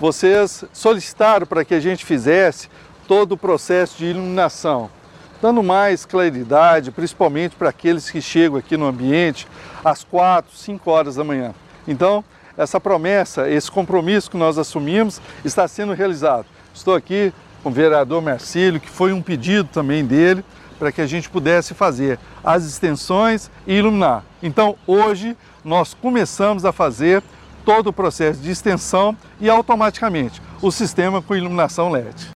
vocês solicitaram para que a gente fizesse todo o processo de iluminação, dando mais claridade, principalmente para aqueles que chegam aqui no ambiente às 4, 5 horas da manhã. Então, essa promessa, esse compromisso que nós assumimos está sendo realizado. Estou aqui com o vereador Marcílio, que foi um pedido também dele, para que a gente pudesse fazer as extensões e iluminar. Então, hoje, nós começamos a fazer todo o processo de extensão e automaticamente o sistema com iluminação LED.